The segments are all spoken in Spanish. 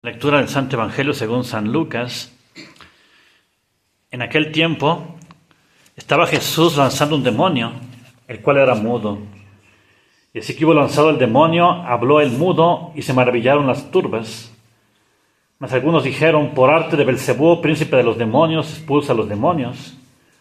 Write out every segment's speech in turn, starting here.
Lectura del Santo Evangelio según San Lucas. En aquel tiempo estaba Jesús lanzando un demonio, el cual era mudo. Y así que hubo lanzado el demonio, habló el mudo y se maravillaron las turbas. Mas algunos dijeron: por arte de Belcebú, príncipe de los demonios, expulsa a los demonios.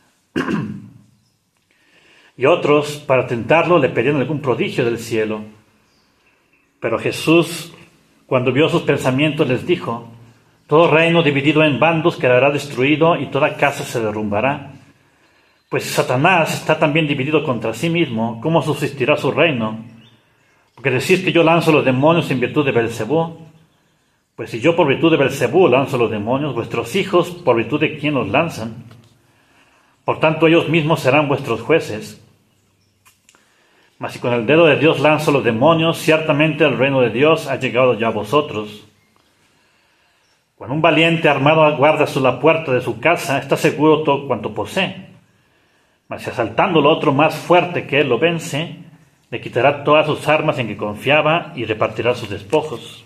Y otros, para tentarlo, le pedían algún prodigio del cielo. Pero Jesús, cuando vio sus pensamientos, les dijo: todo reino dividido en bandos quedará destruido y toda casa se derrumbará. Pues si Satanás está también dividido contra sí mismo, ¿cómo subsistirá su reino? Porque decís que yo lanzo los demonios en virtud de Belcebú. Pues si yo por virtud de Belcebú lanzo los demonios, vuestros hijos por virtud de quién los lanzan. Por tanto ellos mismos serán vuestros jueces. Mas si con el dedo de Dios lanzo los demonios, ciertamente el reino de Dios ha llegado ya a vosotros. Cuando un valiente armado guarda la puerta de su casa, está seguro todo cuanto posee. Mas si asaltándolo otro más fuerte que él lo vence, le quitará todas sus armas en que confiaba y repartirá sus despojos.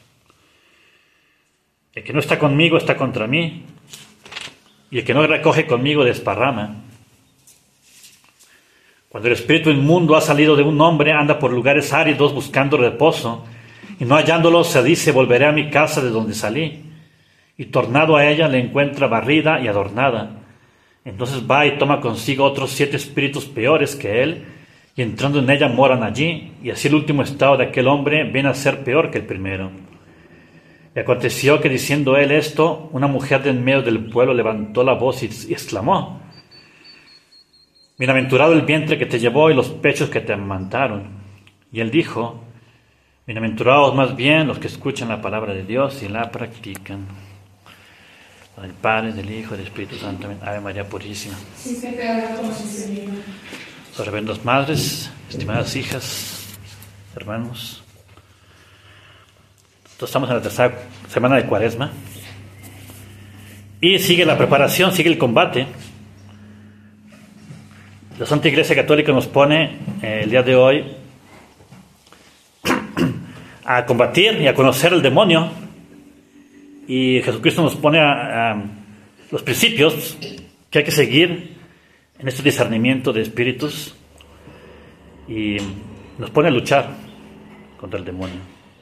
El que no está conmigo está contra mí, y el que no recoge conmigo desparrama. Cuando el espíritu inmundo ha salido de un hombre, anda por lugares áridos buscando reposo, y no hallándolo se dice: volveré a mi casa de donde salí. Y tornado a ella le encuentra barrida y adornada. Entonces va y toma consigo otros 7 espíritus peores que él, y entrando en ella moran allí, y así el último estado de aquel hombre viene a ser peor que el primero. Y aconteció que diciendo él esto, una mujer de en medio del pueblo levantó la voz y exclamó: bienaventurado el vientre que te llevó y los pechos que te amamantaron. Y él dijo: bienaventurados más bien los que escuchan la palabra de Dios y la practican. Del Padre, del Hijo y del Espíritu Santo. Ave María Purísima. Reverendas madres, estimadas hijas, hermanos. Estamos en la tercera semana de Cuaresma. Y sigue la preparación, sigue el combate. La Santa Iglesia Católica nos pone el día de hoy a combatir y a conocer el demonio, y Jesucristo nos pone a los principios que hay que seguir en este discernimiento de espíritus, y nos pone a luchar contra el demonio.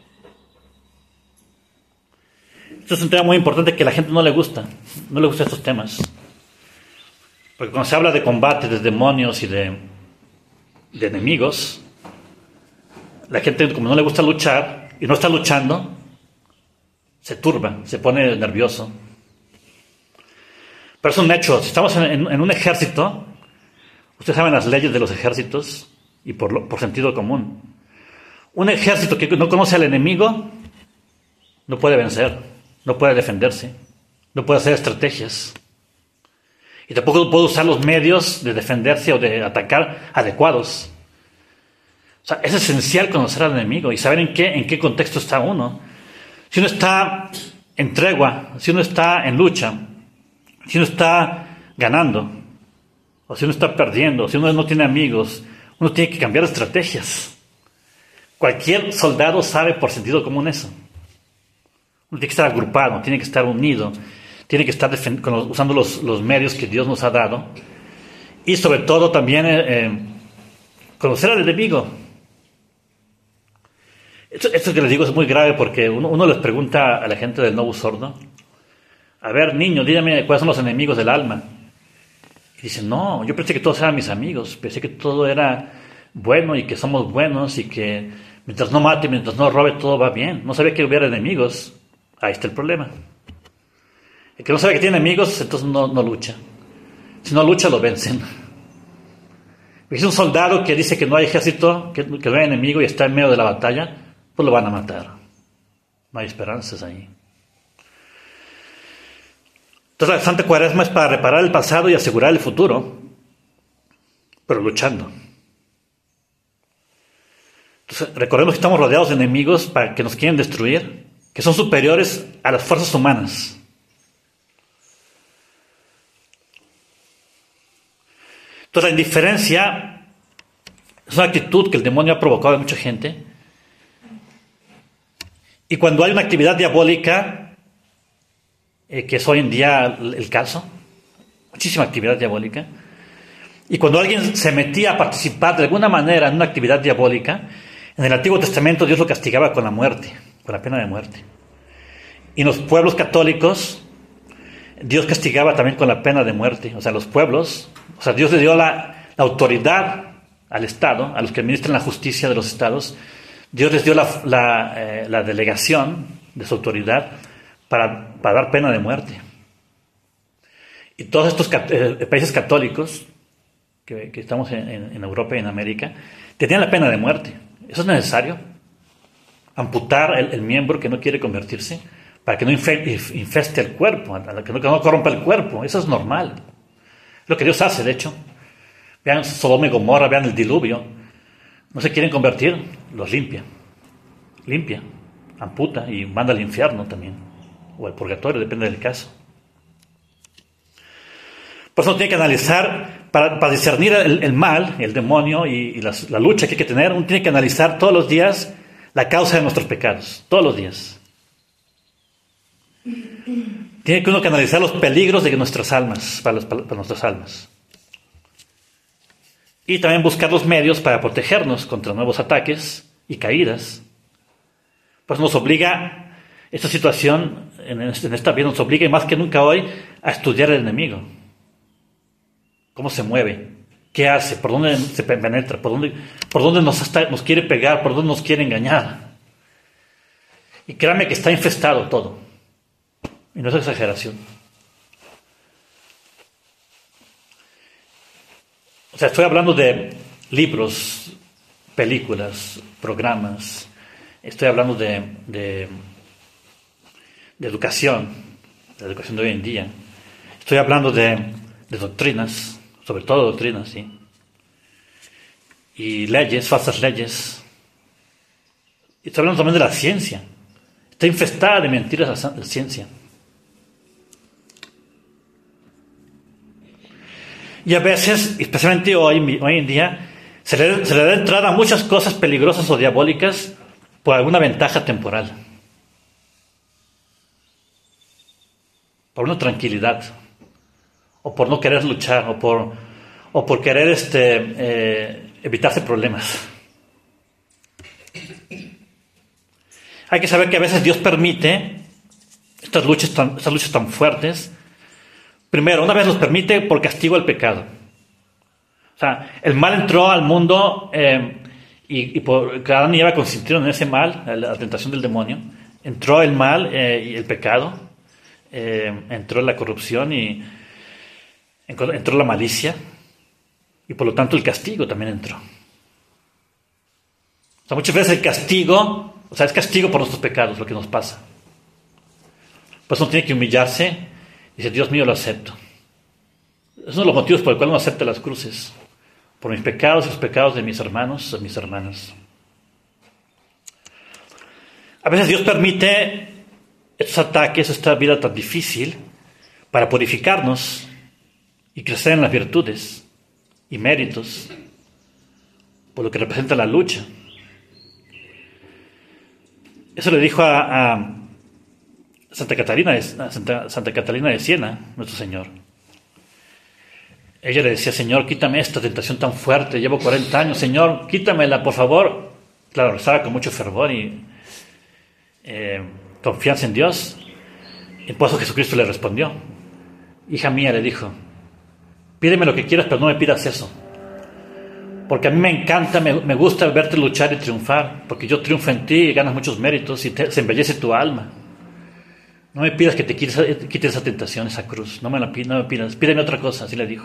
Esto es un tema muy importante que a la gente no le gusta estos temas. Porque cuando se habla de combate, de demonios y de enemigos, la gente, como no le gusta luchar y no está luchando, se turba, se pone nervioso. Pero es un hecho. Si estamos en un ejército, ustedes saben las leyes de los ejércitos y por sentido común. Un ejército que no conoce al enemigo no puede vencer, no puede defenderse, no puede hacer estrategias. Y tampoco puede usar los medios de defenderse o de atacar adecuados. O sea, es esencial conocer al enemigo y saber en qué contexto está uno. Si uno está en tregua, si uno está en lucha, si uno está ganando, o si uno está perdiendo, si uno no tiene amigos, uno tiene que cambiar estrategias. Cualquier soldado sabe por sentido común eso. Uno tiene que estar agrupado, tiene que estar unido, tiene que estar usando los medios que Dios nos ha dado, y sobre todo también conocer al enemigo. Esto que les digo es muy grave, porque uno les pregunta a la gente del Novus Ordo: a ver, niño, dígame cuáles son los enemigos del alma. Y dicen: no, yo pensé que todos eran mis amigos, pensé que todo era bueno y que somos buenos y que mientras no mate, mientras no robe, todo va bien. No sabía que hubiera enemigos. Ahí está el problema. El que no sabe que tiene enemigos, entonces no lucha. Si no lucha, lo vencen. Si es un soldado que dice que no hay ejército, que no hay enemigo y está en medio de la batalla, pues lo van a matar. No hay esperanzas ahí. Entonces la Santa Cuaresma es para reparar el pasado y asegurar el futuro, pero luchando. Entonces recordemos que estamos rodeados de enemigos que nos quieren destruir, que son superiores a las fuerzas humanas. Entonces la indiferencia es una actitud que el demonio ha provocado en mucha gente. Y cuando hay una actividad diabólica, que es hoy en día el caso. Muchísima actividad diabólica. Y cuando alguien se metía a participar de alguna manera en una actividad diabólica, en el Antiguo Testamento Dios lo castigaba con la muerte, con la pena de muerte. Y en los pueblos católicos, Dios castigaba también con la pena de muerte. O sea, los pueblos, o sea, Dios le dio la autoridad al Estado, a los que administran la justicia de los estados. Dios les dio la delegación de su autoridad para dar pena de muerte. Y todos estos países católicos que estamos en Europa y en América tenían la pena de muerte. Eso es necesario. Amputar el miembro que no quiere convertirse para que no infeste el cuerpo, que no corrompa el cuerpo. Eso es normal. Lo que Dios hace, de hecho. Vean Sodoma y Gomorra, vean el diluvio. No se quieren convertir, los limpia. Limpia, amputa y manda al infierno también. O al purgatorio, depende del caso. Por eso uno tiene que analizar, para discernir el mal, el demonio y la lucha que hay que tener, uno tiene que analizar todos los días la causa de nuestros pecados. Todos los días. Tiene que uno que analizar los peligros de nuestras almas, para nuestras almas. Y también buscar los medios para protegernos contra nuevos ataques y caídas. Pues nos obliga, esta situación en esta vida nos obliga, y más que nunca hoy, a estudiar el enemigo. ¿Cómo se mueve? ¿Qué hace? ¿Por dónde se penetra? ¿Por dónde nos quiere pegar? ¿Por dónde nos quiere engañar? Y créanme que está infestado todo. Y no es exageración. O sea, estoy hablando de libros, películas, programas. Estoy hablando de educación, de la educación de hoy en día. Estoy hablando de doctrinas, sobre todo doctrinas, sí. Y leyes, falsas leyes. Y estoy hablando también de la ciencia. Está infestada de mentiras la ciencia. Y a veces, especialmente hoy en día, se le da entrada a muchas cosas peligrosas o diabólicas por alguna ventaja temporal. Por una tranquilidad. O por no querer luchar. O por querer evitarse problemas. Hay que saber que a veces Dios permite estas luchas tan fuertes. Primero, una vez los permite por castigo al pecado. O sea, el mal entró al mundo y por Adán y Eva consintieron en ese mal, la tentación del demonio. Entró el mal y el pecado. Entró la corrupción y entró la malicia. Y por lo tanto el castigo también entró. O sea, muchas veces el castigo, es castigo por nuestros pecados lo que nos pasa. Pues uno tiene que humillarse. Dice, Dios mío, lo acepto. Es uno de los motivos por el cual uno acepta las cruces. Por mis pecados y los pecados de mis hermanos y mis hermanas. A veces Dios permite estos ataques, esta vida tan difícil, para purificarnos y crecer en las virtudes y méritos, por lo que representa la lucha. Eso le dijo a Santa Catalina de Siena, nuestro Señor. Ella le decía, Señor, quítame esta tentación tan fuerte, llevo 40 años, Señor, quítamela, por favor. Claro, rezaba con mucho fervor y confianza en Dios. Y por eso Jesucristo le respondió. Hija mía, le dijo, pídeme lo que quieras, pero no me pidas eso. Porque a mí me encanta, me gusta verte luchar y triunfar, porque yo triunfo en ti y ganas muchos méritos y se embellece tu alma. No me pidas que te quites esa tentación, esa cruz. No me pidas. Pídeme otra cosa, así le dijo.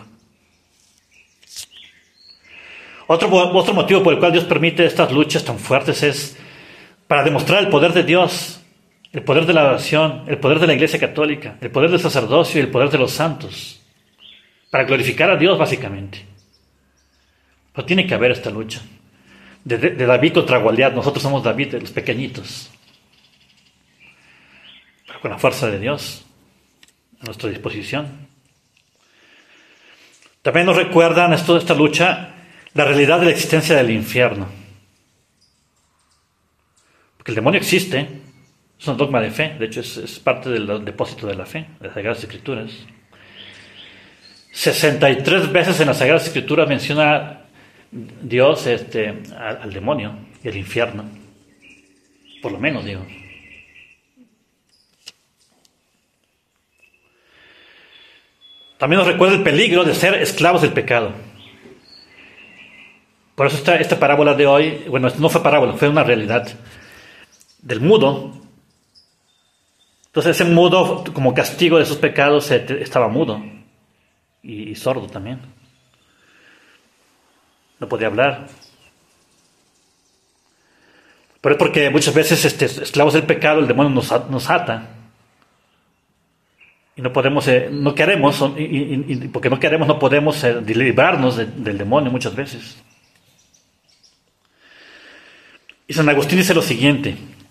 Otro motivo por el cual Dios permite estas luchas tan fuertes es para demostrar el poder de Dios, el poder de la oración, el poder de la Iglesia Católica, el poder del sacerdocio y el poder de los santos. Para glorificar a Dios, básicamente. Pero tiene que haber esta lucha. De David contra Goliat. Nosotros somos David, los pequeñitos. Con la fuerza de Dios a nuestra disposición. También nos recuerdan esta lucha la realidad de la existencia del infierno. Porque el demonio existe, Es un dogma de fe, de hecho es parte del depósito de la fe, de las Sagradas Escrituras. 63 veces en las Sagradas Escrituras menciona Dios al demonio y al infierno. Por lo menos, digo. También nos recuerda el peligro de ser esclavos del pecado. Por eso esta parábola de hoy, bueno, no fue parábola, fue una realidad del mudo. Entonces ese mudo, como castigo de sus pecados, estaba mudo y sordo también. No podía hablar. Pero es porque muchas veces esclavos del pecado, el demonio nos ata. Y no podemos, no queremos, y porque no queremos, no podemos librarnos del demonio muchas veces. Y San Agustín dice lo siguiente: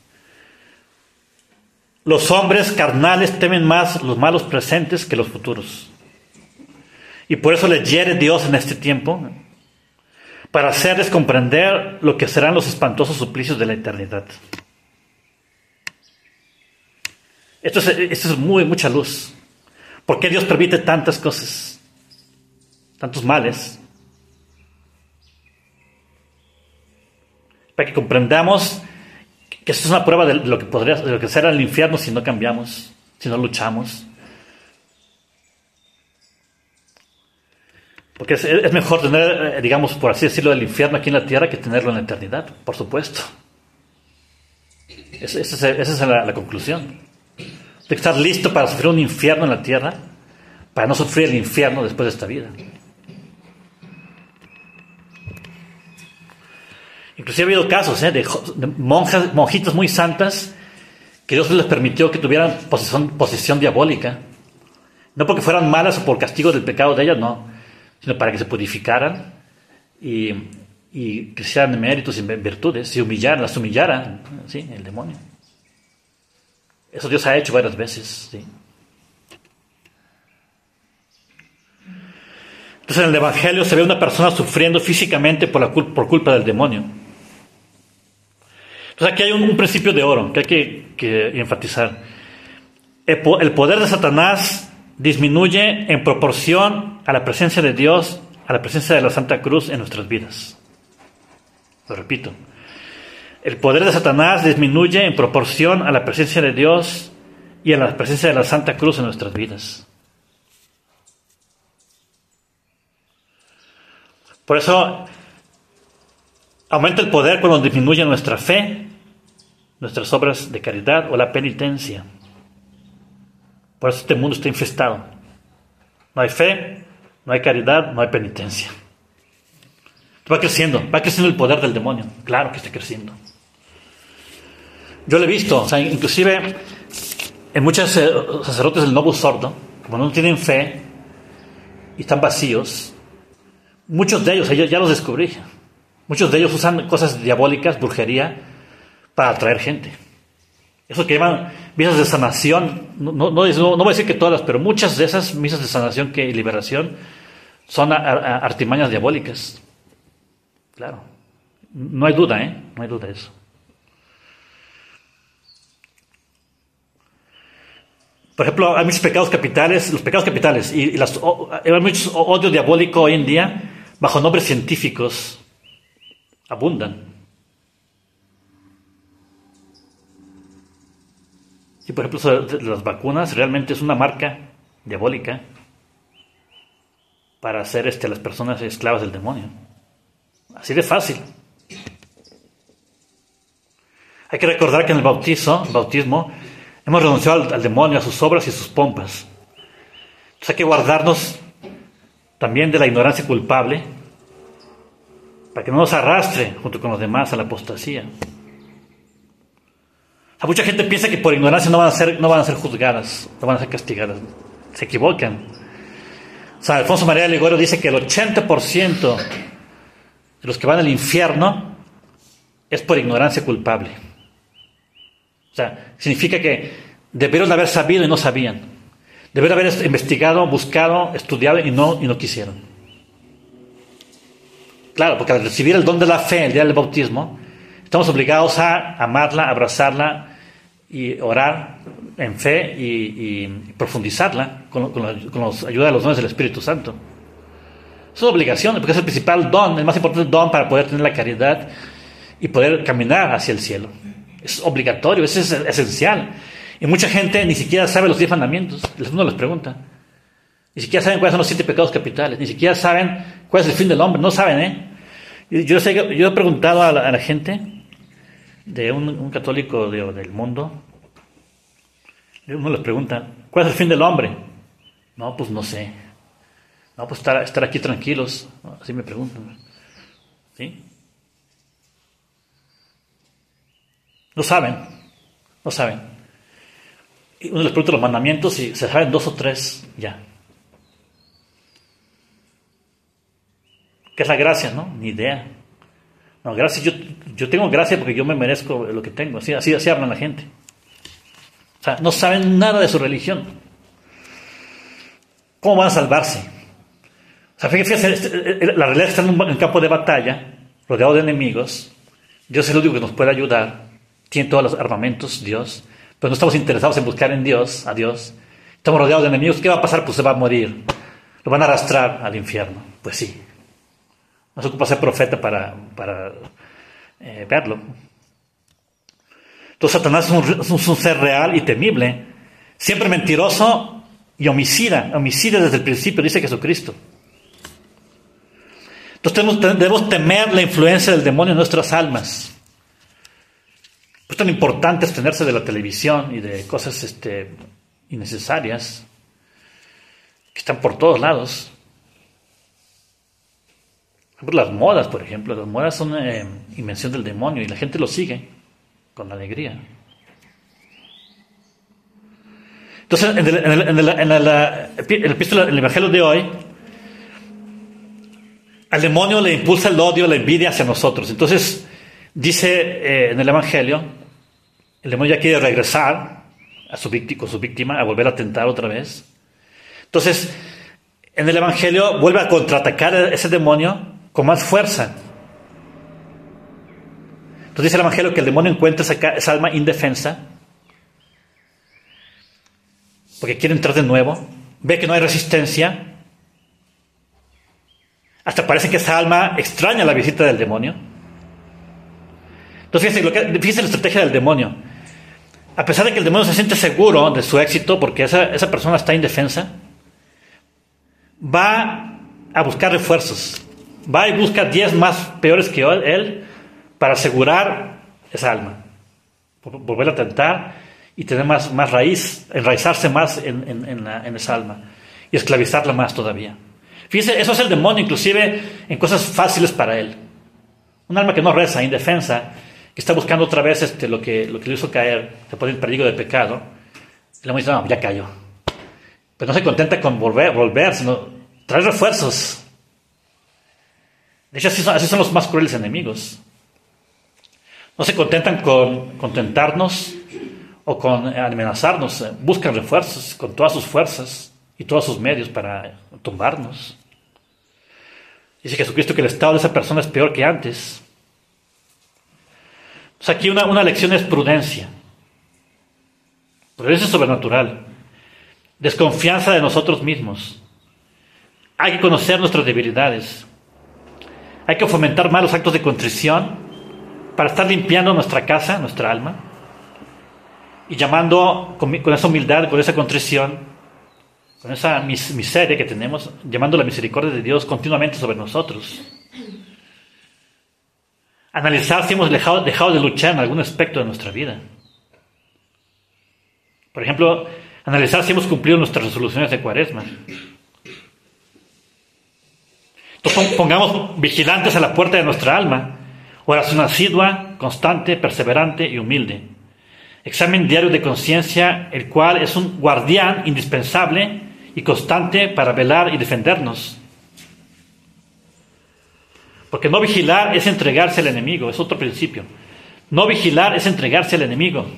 los hombres carnales temen más los malos presentes que los futuros. Y por eso les hiere Dios en este tiempo, para hacerles comprender lo que serán los espantosos suplicios de la eternidad. Esto es mucha luz. ¿Por qué Dios permite tantas cosas? Tantos males. Para que comprendamos que esto es una prueba de lo que será el infierno si no cambiamos, si no luchamos. Porque es mejor tener, digamos, por así decirlo, el infierno aquí en la tierra que tenerlo en la eternidad, por supuesto. Esa es la conclusión. De estar listo para sufrir un infierno en la tierra, para no sufrir el infierno después de esta vida. Inclusive ha habido casos de monjitas muy santas que Dios les permitió que tuvieran posesión diabólica. No porque fueran malas o por castigo del pecado de ellas, no, sino para que se purificaran y crecieran en méritos y en virtudes, las humillaran, ¿sí? El demonio. Eso Dios ha hecho varias veces, ¿sí? Entonces en el Evangelio se ve una persona sufriendo físicamente por culpa del demonio. Entonces aquí hay un principio de oro que hay que enfatizar. El poder de Satanás disminuye en proporción a la presencia de Dios, a la presencia de la Santa Cruz en nuestras vidas. Lo repito. El poder de Satanás disminuye en proporción a la presencia de Dios y a la presencia de la Santa Cruz en nuestras vidas. Por eso aumenta el poder cuando disminuye nuestra fe, nuestras obras de caridad o la penitencia. Por eso este mundo está infestado. No hay fe, no hay caridad, no hay penitencia. Va creciendo el poder del demonio. Claro que está creciendo. Yo lo he visto, o sea, inclusive en muchos sacerdotes del Novus Ordo, como no tienen fe y están vacíos, muchos de ellos, ya los descubrí, muchos de ellos usan cosas diabólicas, brujería, para atraer gente. Eso que llaman misas de sanación, no voy a decir que todas, pero muchas de esas misas de sanación y liberación son artimañas diabólicas. Claro. No hay duda, no hay duda de eso. Por ejemplo, hay muchos pecados capitales, y hay muchos odio diabólico hoy en día, bajo nombres científicos, abundan. Y por ejemplo, las vacunas realmente es una marca diabólica para hacer a las personas esclavas del demonio. Así de fácil. Hay que recordar que en el bautismo, hemos renunciado al demonio, a sus obras y a sus pompas. Entonces hay que guardarnos también de la ignorancia culpable para que no nos arrastre junto con los demás a la apostasía. Mucha gente piensa que por ignorancia no van a ser juzgadas, no van a ser castigadas. Se equivocan. San Alfonso María de Ligorio dice que el 80% de los que van al infierno es por ignorancia culpable. O sea, significa que debieron haber sabido y no sabían. Debieron haber investigado, buscado, estudiado y no quisieron. Claro, porque al recibir el don de la fe el día del bautismo, estamos obligados a amarla, a abrazarla y orar en fe y profundizarla con la ayuda de los dones del Espíritu Santo. Es una obligación, porque es el principal don, el más importante don para poder tener la caridad y poder caminar hacia el cielo. Es obligatorio, es esencial. Y mucha gente ni siquiera sabe los 10 mandamientos. Uno les pregunta. Ni siquiera saben cuáles son los 7 pecados capitales. Ni siquiera saben cuál es el fin del hombre. No saben, ¿eh? Yo he preguntado a la gente de un católico del mundo. Uno les pregunta, ¿cuál es el fin del hombre? No, pues no sé. No, pues estar aquí tranquilos. Así me preguntan. ¿Sí? No saben. Y uno les pregunta los mandamientos y se saben 2 o 3 ya. ¿Qué es la gracia? No, ni idea. No, gracia, yo tengo gracia porque yo me merezco lo que tengo. Así hablan la gente. O sea, no saben nada de su religión. ¿Cómo van a salvarse? O sea, fíjense, la realidad está en un campo de batalla, rodeado de enemigos. Dios es el único que nos puede ayudar. Tiene todos los armamentos, Dios. Pero no estamos interesados en buscar en Dios, a Dios. Estamos rodeados de enemigos. ¿Qué va a pasar? Pues se va a morir. Lo van a arrastrar al infierno. Pues sí. No se ocupa ser profeta para verlo. Entonces Satanás es un ser real y temible, siempre mentiroso y homicida desde el principio, dice Jesucristo. Entonces debemos temer la influencia del demonio en nuestras almas. Pues tan importante abstenerse de la televisión y de cosas innecesarias que están por todos lados. Las modas, por ejemplo, las modas son invención del demonio y la gente lo sigue con alegría. Entonces, en el Evangelio de hoy, al demonio le impulsa el odio, la envidia hacia nosotros. Entonces, dice en el Evangelio, el demonio ya quiere regresar con su víctima, a volver a tentar otra vez. Entonces, en el Evangelio vuelve a contraatacar a ese demonio con más fuerza. Entonces dice el Evangelio que el demonio encuentra esa alma indefensa porque quiere entrar de nuevo, ve que no hay resistencia, hasta parece que esa alma extraña la visita del demonio. Entonces fíjense la estrategia del demonio. A pesar de que el demonio se siente seguro de su éxito porque esa persona está indefensa, va a buscar refuerzos. Va y busca 10 más peores que él para asegurar esa alma. Volver a tentar y tener más raíz, enraizarse más en esa alma y esclavizarla más todavía. Fíjense, eso es el demonio, inclusive en cosas fáciles para él. Un alma que no reza, indefensa, que está buscando otra vez lo que le hizo caer, se pone en peligro de pecado. Y le dice, no, ya cayó. Pero no se contenta con volver, sino traer refuerzos. De hecho, así son los más crueles enemigos. No se contentan con tentarnos o con amenazarnos. Buscan refuerzos con todas sus fuerzas y todos sus medios para tumbarnos. Dice Jesucristo que el estado de esa persona es peor que antes. Entonces aquí una lección es prudencia. Prudencia sobrenatural. Desconfianza de nosotros mismos. Hay que conocer nuestras debilidades. Hay que fomentar más los actos de contrición para estar limpiando nuestra casa, nuestra alma, y llamando con esa humildad, con esa contrición, con esa miseria que tenemos, llamando la misericordia de Dios continuamente sobre nosotros. Analizar si hemos dejado de luchar en algún aspecto de nuestra vida. Por ejemplo, analizar si hemos cumplido nuestras resoluciones de Cuaresma. Entonces pongamos vigilantes a la puerta de nuestra alma, oración asidua, constante, perseverante y humilde. Examen diario de conciencia, el cual es un guardián indispensable y constante para velar y defendernos. Porque no vigilar es entregarse al enemigo, es otro principio. No vigilar es entregarse al enemigo.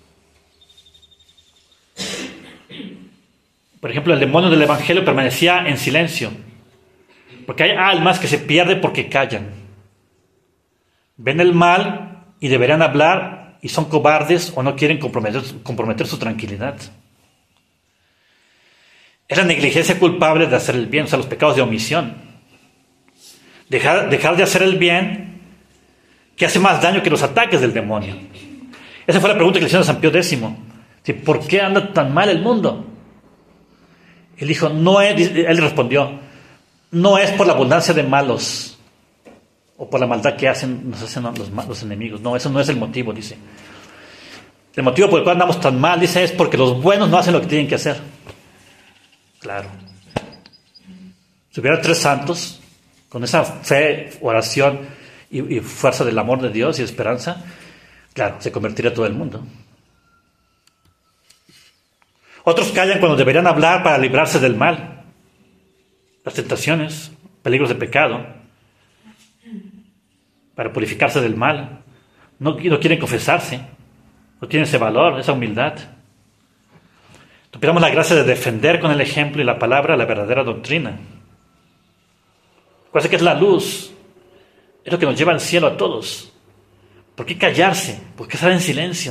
Por ejemplo, el demonio del Evangelio permanecía en silencio. Porque hay almas que se pierden porque callan. Ven el mal y deberían hablar y son cobardes o no quieren comprometer su tranquilidad. Es la negligencia culpable de hacer el bien, o sea, los pecados de omisión. Dejar de hacer el bien, que hace más daño que los ataques del demonio. Esa fue la pregunta que le hicieron a San Pío X. ¿Por qué anda tan mal el mundo? Él dijo, él respondió, no es por la abundancia de malos o por la maldad que nos hacen los enemigos. No, eso no es el motivo, dice. El motivo por el cual andamos tan mal, dice, es porque los buenos no hacen lo que tienen que hacer. Claro. Si hubiera 3 santos, con esa fe, oración y fuerza del amor de Dios y esperanza, claro, se convertiría todo el mundo. Otros callan cuando deberían hablar para librarse del mal, las tentaciones, peligros de pecado, para purificarse del mal. No quieren confesarse, no tienen ese valor, esa humildad. Pidamos la gracia de defender con el ejemplo y la palabra la verdadera doctrina. Acuérdense que es la luz, es lo que nos lleva al cielo a todos. ¿Por qué callarse? ¿Por qué estar en silencio?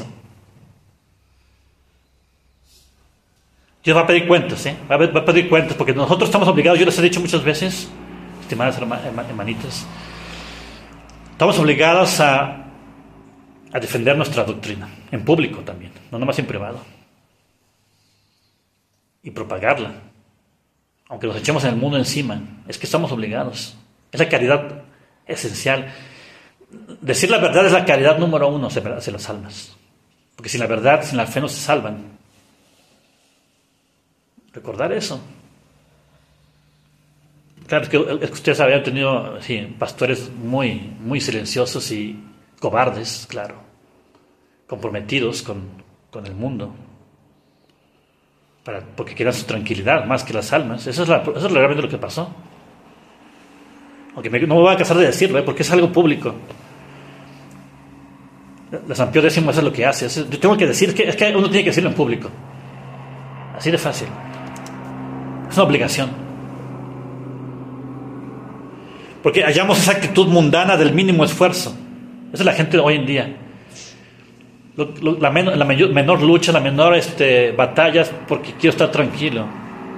Dios va a pedir cuentas, va a pedir cuentas, porque nosotros estamos obligados, yo les he dicho muchas veces, estimadas hermanitas, estamos obligados a defender nuestra doctrina, en público también, no nomás en privado. Y propagarla, aunque nos echemos en el mundo encima, es que estamos obligados. Es la caridad esencial. Decir la verdad es la caridad número 1 hacia las almas, porque sin la verdad, sin la fe no se salvan. Recordar eso. Claro, es que ustedes habían tenido pastores muy, muy silenciosos y cobardes, claro, comprometidos con el mundo. Porque querían su tranquilidad más que las almas. Eso es realmente lo que pasó. Aunque no me voy a cansar de decirlo, porque es algo público. La San Pío X es lo que hace. Yo tengo que decir es que uno tiene que decirlo en público. Así de fácil. Es una obligación. Porque hallamos esa actitud mundana del mínimo esfuerzo. Esa es la gente de hoy en día. La menor lucha, la menor batalla es porque quiero estar tranquilo.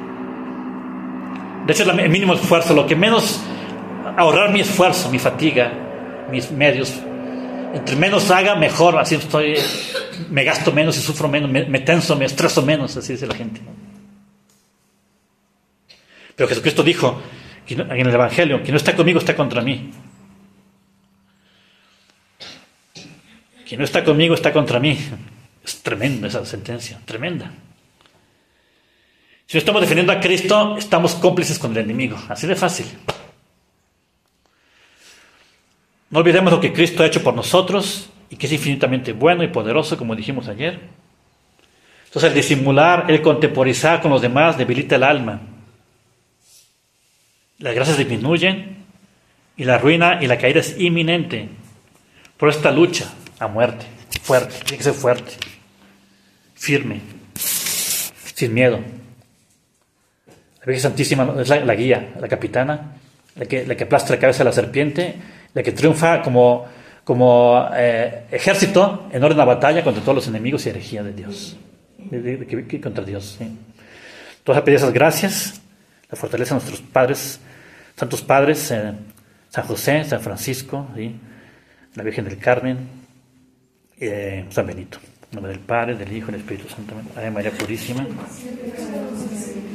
De hecho, el mínimo esfuerzo, lo que menos, ahorrar mi esfuerzo, mi fatiga, mis medios. Entre menos haga, mejor. Así me gasto menos y sufro menos, me tenso, me estreso menos, así dice la gente. Pero Jesucristo dijo en el Evangelio, quien no está conmigo está contra mí. Quien no está conmigo está contra mí. Es tremenda esa sentencia, tremenda. Si no estamos defendiendo a Cristo, estamos cómplices con el enemigo. Así de fácil. No olvidemos lo que Cristo ha hecho por nosotros y que es infinitamente bueno y poderoso, como dijimos ayer. Entonces, el disimular, el contemporizar con los demás debilita el alma. Las gracias disminuyen y la ruina y la caída es inminente. Por esta lucha a muerte, fuerte, tiene que ser fuerte, firme, sin miedo. La Virgen Santísima es la guía, la capitana, la que aplasta la cabeza de la serpiente, la que triunfa como ejército en orden a batalla contra todos los enemigos y herejías de Dios, contra Dios. ¿Sí? Entonces, a pedir esas gracias, la fortaleza de nuestros padres, santos padres, San José, San Francisco, ¿sí? La Virgen del Carmen, San Benito. En nombre del Padre, del Hijo y del Espíritu Santo. Ave María Purísima.